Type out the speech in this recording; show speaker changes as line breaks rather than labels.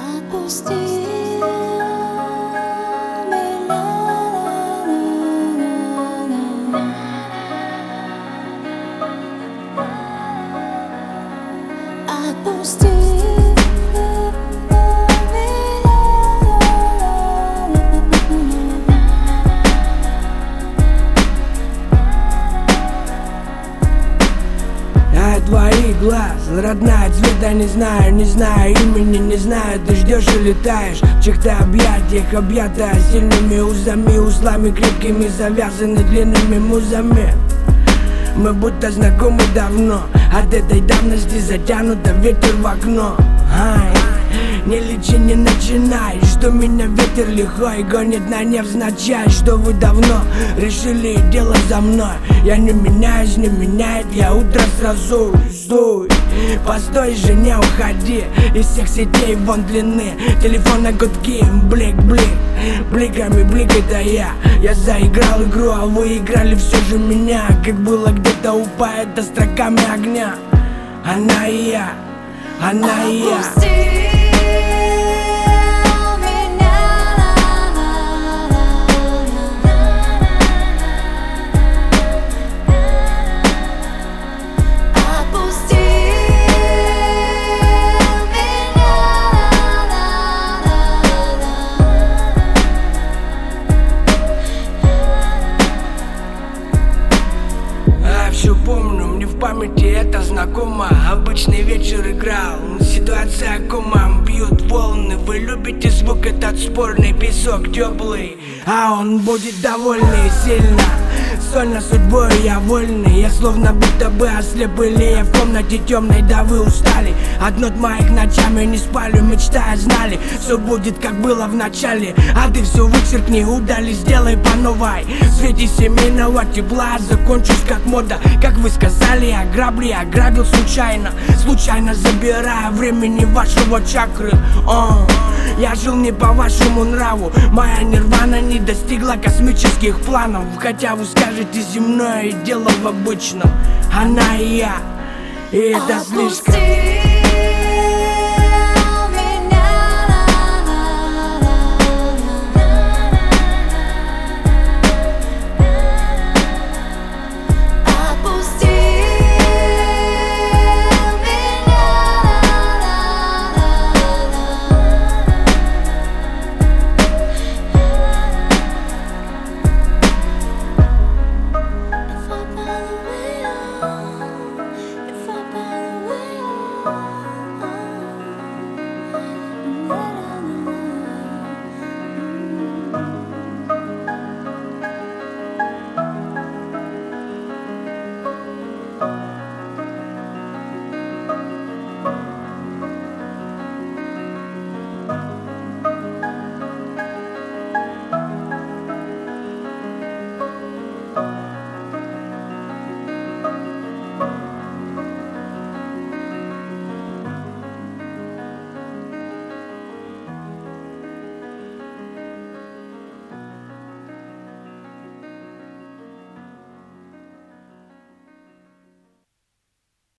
Отпусти меня, отпусти меня.
Твоих глаз, родная, цвета не знаю, имени не знаю. Ты ждешь и летаешь в чьих-то объятиях, объятая сильными узами, узлами крепкими, завязаны длинными музами. Мы будто знакомы давно, от этой давности затянуто ветер в окно. Не лечи, не начинай, что меня ветер лихой гонит на невзначай. Что вы давно решили дело за мной. Я не меняюсь, не меняет, я утро сразу. Стой, постой же, не уходи из всех сетей вон длины. Телефона гудки, блик, бликами блик это я. Я заиграл игру, а вы играли все же меня. Как было где-то у поэта строками огня. Она и я, она и я. Все помню, мне в памяти это знакомо. Обычный вечер играл, ситуация кома. Бьют волны, вы любите звук этот спорный. Песок теплый, а он будет довольный сильно. Сольно судьбой я вольный. Я словно будто бы ослеп, или я в комнате темной, да вы устали от нот моих ночами не спали, мечтая знали, все будет как было в начале. А ты все вычеркни, удали, сделай по новой. В свете семейного тепла закончусь как мода. Как вы сказали, ограбил случайно, забирая времени вашего чакры. Я жил не по вашему нраву, моя нирвана не достигла космических планов. Хотя вы скажете земное дело в обычном. Она и я, и это слишком.